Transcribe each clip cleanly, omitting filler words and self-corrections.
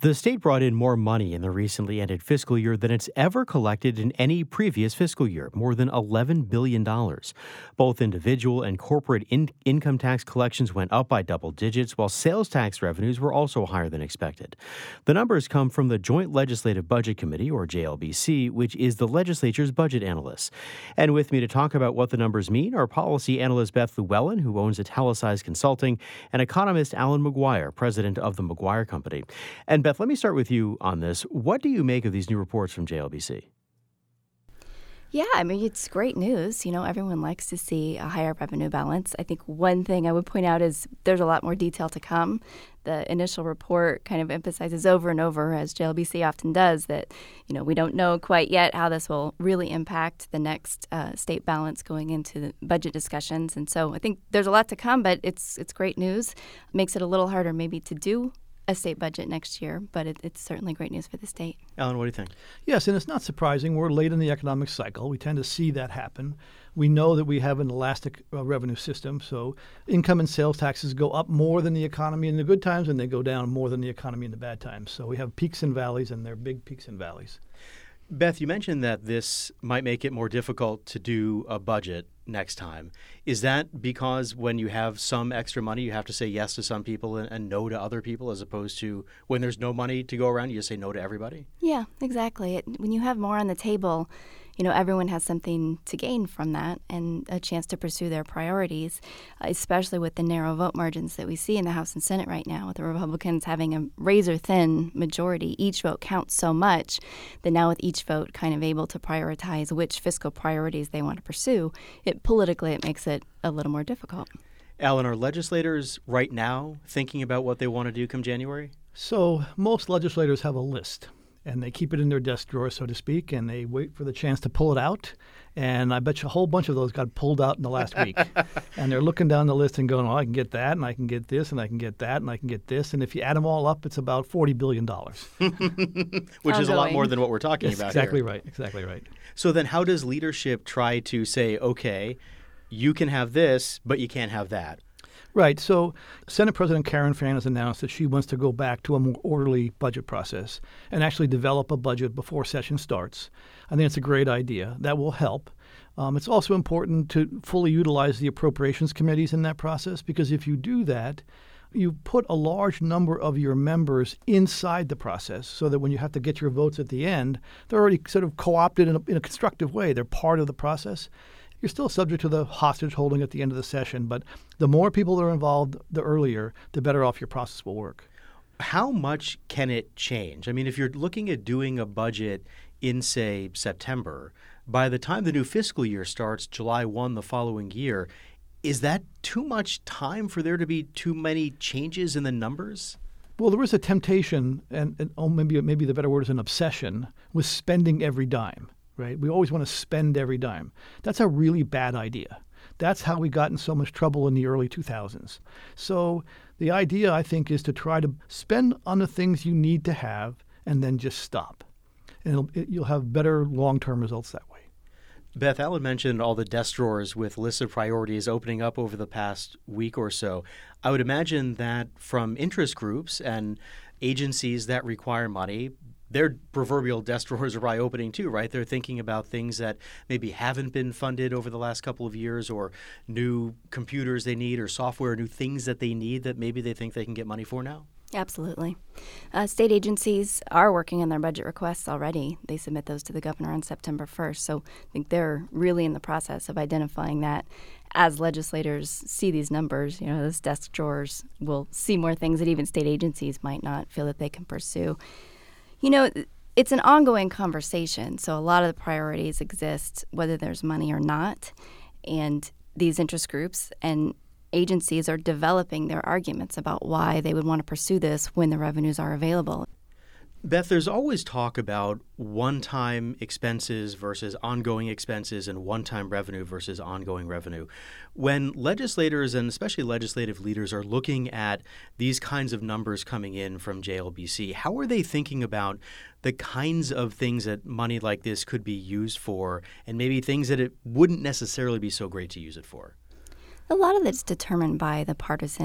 The state brought in more money in the recently ended fiscal year than it's ever collected in any previous fiscal year, more than $11 billion. Both individual and corporate income tax collections went up by double digits, while sales tax revenues were also higher than expected. The numbers come from the Joint Legislative Budget Committee, or JLBC, which is the legislature's budget analysts. And with me to talk about what the numbers mean are policy analyst Beth Llewellyn, who owns Italicized Consulting, and economist Alan McGuire, president of the McGuire Company. And Beth, let me start with you on this. What do you make of these new reports from JLBC? Yeah, I mean, it's great news. You know, everyone likes to see a higher revenue balance. I think one thing I would point out is there's a lot more detail to come. The initial report kind of emphasizes over and over, as JLBC often does, that, you know, we don't know quite yet how this will really impact the next state balance going into the budget discussions. And so I think there's a lot to come, but it's great news. It makes it a little harder maybe to do a state budget next year, but it's certainly great news for the state. Alan, what do you think? Yes, and it's not surprising. We're late in the economic cycle. We tend to see that happen. We know that we have an elastic revenue system, so income and sales taxes go up more than the economy in the good times, and they go down more than the economy in the bad times. So we have peaks and valleys, and they're big peaks and valleys. Beth, you mentioned that this might make it more difficult to do a budget next time. Is that because when you have some extra money, you have to say yes to some people and no to other people, as opposed to when there's no money to go around, you just say no to everybody? Yeah, exactly. When you have more on the table, you know, everyone has something to gain from that and a chance to pursue their priorities, especially with the narrow vote margins that we see in the House and Senate right now, with the Republicans having a razor-thin majority. Each vote counts so much that now with each vote kind of able to prioritize which fiscal priorities they want to pursue, politically it makes it a little more difficult. Alan, are legislators right now thinking about what they want to do come January? So most legislators have a list, and they keep it in their desk drawer, so to speak, and they wait for the chance to pull it out. And I bet you a whole bunch of those got pulled out in the last week. And they're looking down the list and going, oh, I can get that, and I can get this, and I can get that, and I can get this. And if you add them all up, it's about $40 billion. Which is a lot more than what we're talking about exactly here. Right, exactly right. So then how does leadership try to say, okay, you can have this, but you can't have that? Right. So Senate President Karen Fann has announced that she wants to go back to a more orderly budget process and actually develop a budget before session starts. I think it's a great idea. That will help. It's also important to fully utilize the appropriations committees in that process, because if you do that, you put a large number of your members inside the process so that when you have to get your votes at the end, they're already sort of co-opted in a constructive way. They're part of the process. You're still subject to the hostage holding at the end of the session, but the more people that are involved, the earlier, the better off your process will work. How much can it change? I mean, if you're looking at doing a budget in, say, September, by the time the new fiscal year starts, July 1 the following year, is that too much time for there to be too many changes in the numbers? Well, there is a temptation, and maybe the better word is an obsession, with spending every dime. Right? We always want to spend every dime. That's a really bad idea. That's how we got in so much trouble in the early 2000s. So the idea, I think, is to try to spend on the things you need to have and then just stop. And you'll have better long-term results that way. Beth, Alan mentioned all the desk drawers with lists of priorities opening up over the past week or so. I would imagine that from interest groups and agencies that require money, their proverbial desk drawers are probably opening too, right? They're thinking about things that maybe haven't been funded over the last couple of years, or new computers they need, or software, new things that they need that maybe they think they can get money for now. Absolutely. State agencies are working on their budget requests already. They submit those to the governor on September 1st. So I think they're really in the process of identifying that. As legislators see these numbers, you know, those desk drawers will see more things that even state agencies might not feel that they can pursue. You know, it's an ongoing conversation, so a lot of the priorities exist whether there's money or not, and these interest groups and agencies are developing their arguments about why they would want to pursue this when the revenues are available. Beth, there's always talk about one-time expenses versus ongoing expenses and one-time revenue versus ongoing revenue. When legislators and especially legislative leaders are looking at these kinds of numbers coming in from JLBC, how are they thinking about the kinds of things that money like this could be used for and maybe things that it wouldn't necessarily be so great to use it for? A lot of it's determined by the partisan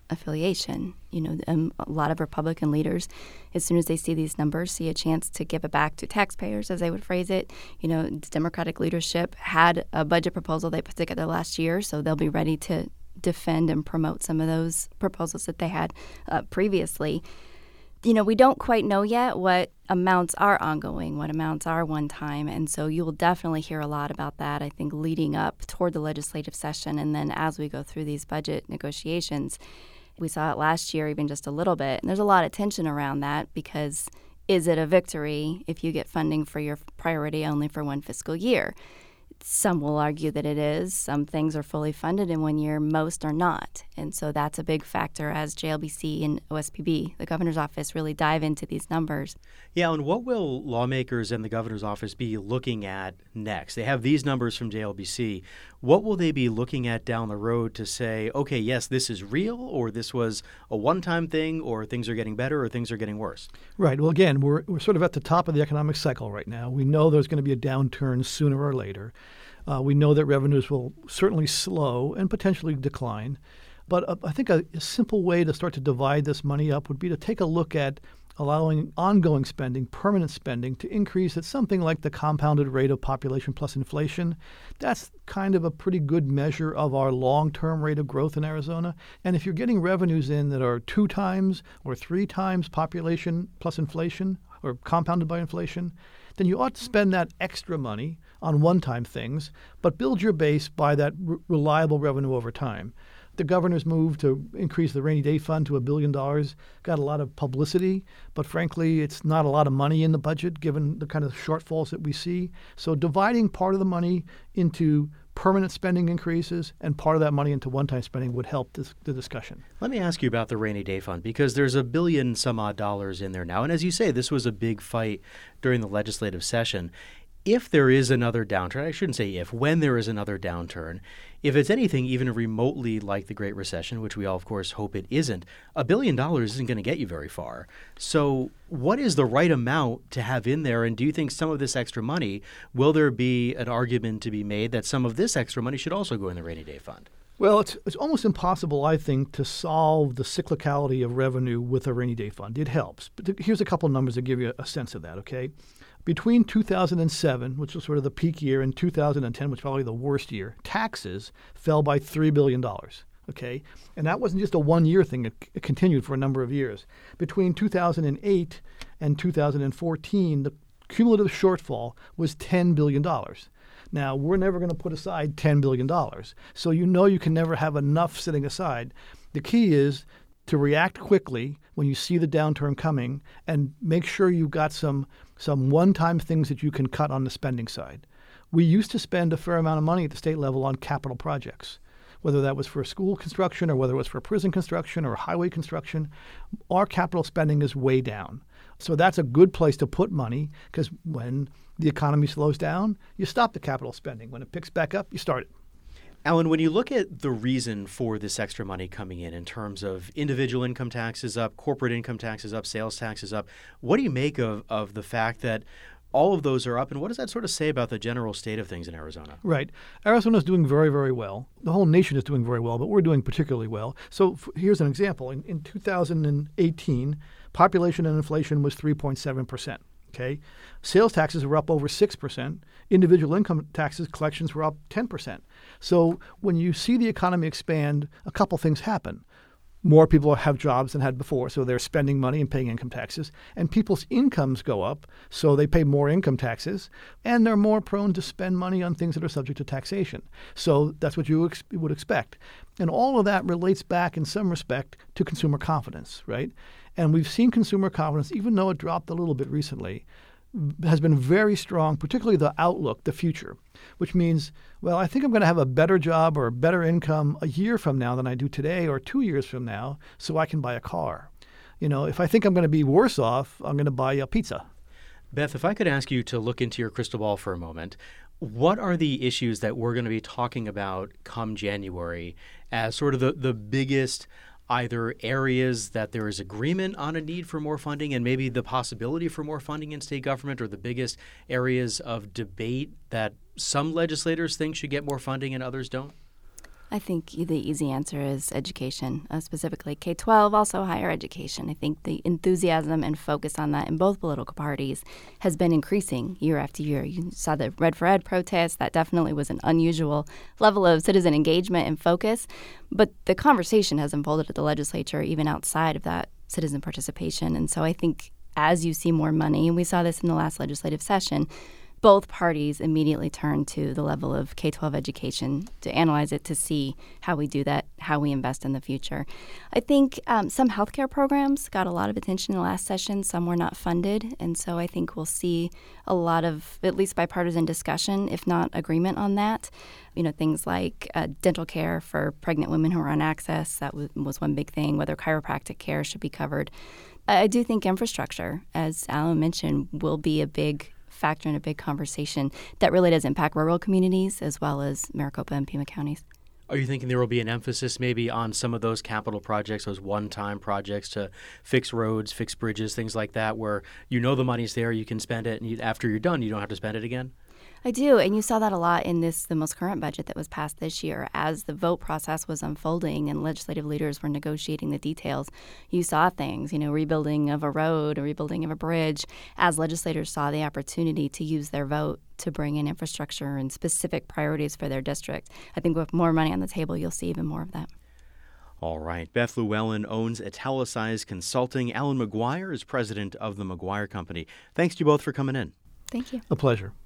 affiliation. A lot of Republican leaders, as soon as they see these numbers, see a chance to give it back to taxpayers, as they would phrase it. Democratic leadership had a budget proposal they put together last year, so they'll be ready to defend and promote some of those proposals that they had previously. We don't quite know yet what amounts are ongoing, what amounts are one time. And so you will definitely hear a lot about that, I think, leading up toward the legislative session. And then as we go through these budget negotiations, we saw it last year, even just a little bit. And there's a lot of tension around that because is it a victory if you get funding for your priority only for one fiscal year? Some will argue that it is. Some things are fully funded in 1 year, most are not. And so that's a big factor as JLBC and OSPB, the governor's office, really dive into these numbers. Yeah, and what will lawmakers and the governor's office be looking at next? They have these numbers from JLBC. What will they be looking at down the road to say, okay, yes, this is real, or this was a one-time thing, or things are getting better, or things are getting worse? Right. Well, again, we're sort of at the top of the economic cycle right now. We know there's going to be a downturn sooner or later. We know that revenues will certainly slow and potentially decline. But I think a simple way to start to divide this money up would be to take a look at allowing ongoing spending, permanent spending, to increase at something like the compounded rate of population plus inflation. That's kind of a pretty good measure of our long-term rate of growth in Arizona. And if you're getting revenues in that are 2 times or 3 times population plus inflation or compounded by inflation, then you ought to spend that extra money on one-time things, but build your base by that reliable revenue over time. The governor's move to increase the rainy day fund to $1 billion got a lot of publicity, but frankly, it's not a lot of money in the budget given the kind of shortfalls that we see. So dividing part of the money into permanent spending increases and part of that money into one-time spending would help the discussion. Let me ask you about the rainy day fund, because there's $1 billion some odd in there now. And as you say, this was a big fight during the legislative session. If there is another downturn, I shouldn't say if, when there is another downturn, if it's anything even remotely like the Great Recession, which we all, of course, hope it isn't, $1 billion isn't going to get you very far. So what is the right amount to have in there? And do you think some of this extra money, will there be an argument to be made that some of this extra money should also go in the rainy day fund? Well, it's almost impossible, I think, to solve the cyclicality of revenue with a rainy day fund. It helps. But here's a couple of numbers to give you a sense of that, okay? Between 2007, which was sort of the peak year, and 2010, which was probably the worst year, taxes fell by $3 billion, okay? And that wasn't just a one-year thing. It continued for a number of years. Between 2008 and 2014, the cumulative shortfall was $10 billion. Now, we're never going to put aside $10 billion, so you can never have enough sitting aside. The key is to react quickly when you see the downturn coming and make sure you've got some one-time things that you can cut on the spending side. We used to spend a fair amount of money at the state level on capital projects, whether that was for school construction or whether it was for prison construction or highway construction. Our capital spending is way down. So that's a good place to put money, because when the economy slows down, you stop the capital spending. When it picks back up, you start it. Alan, when you look at the reason for this extra money coming in terms of individual income taxes up, corporate income taxes up, sales taxes up, what do you make of the fact that all of those are up, and what does that sort of say about the general state of things in Arizona? Right. Arizona is doing very, very well. The whole nation is doing very well, but we're doing particularly well. So here's an example. In 2018, population and inflation was 3.7%. Okay, sales taxes were up over 6%. Individual income taxes collections were up 10%. So when you see the economy expand, a couple things happen. More people have jobs than had before, so they're spending money and paying income taxes. And people's incomes go up, so they pay more income taxes. And they're more prone to spend money on things that are subject to taxation. So that's what you would expect. And all of that relates back in some respect to consumer confidence, right? And we've seen consumer confidence, even though it dropped a little bit recently, has been very strong, particularly the outlook, the future, which means, well, I think I'm going to have a better job or a better income a year from now than I do today or 2 years from now, so I can buy a car. If I think I'm going to be worse off, I'm going to buy a pizza. Beth, if I could ask you to look into your crystal ball for a moment, what are the issues that we're going to be talking about come January as sort of the biggest either areas that there is agreement on a need for more funding and maybe the possibility for more funding in state government, or the biggest areas of debate that some legislators think should get more funding and others don't? I think the easy answer is education, specifically K-12, also higher education. I think the enthusiasm and focus on that in both political parties has been increasing year after year. You saw the Red for Ed protests. That definitely was an unusual level of citizen engagement and focus. But the conversation has unfolded at the legislature even outside of that citizen participation. And so I think as you see more money, and we saw this in the last legislative session, both parties immediately turned to the level of K-12 education to analyze it, to see how we do that, how we invest in the future. I think some healthcare programs got a lot of attention in the last session. Some were not funded. And so I think we'll see a lot of, at least bipartisan discussion, if not agreement on that. Things like dental care for pregnant women who are on access. That was one big thing, whether chiropractic care should be covered. I do think infrastructure, as Alan mentioned, will be a big factor in a big conversation that really does impact rural communities as well as Maricopa and Pima counties. Are you thinking there will be an emphasis maybe on some of those capital projects, those one-time projects to fix roads, fix bridges, things like that, where the money's there, you can spend it, and after you're done, you don't have to spend it again? I do, and you saw that a lot in the most current budget that was passed this year. As the vote process was unfolding and legislative leaders were negotiating the details, you saw things, rebuilding of a road, or rebuilding of a bridge, as legislators saw the opportunity to use their vote to bring in infrastructure and specific priorities for their district. I think with more money on the table, you'll see even more of that. All right. Beth Llewellyn owns Italicized Consulting. Alan McGuire is president of the McGuire Company. Thanks to you both for coming in. Thank you. A pleasure.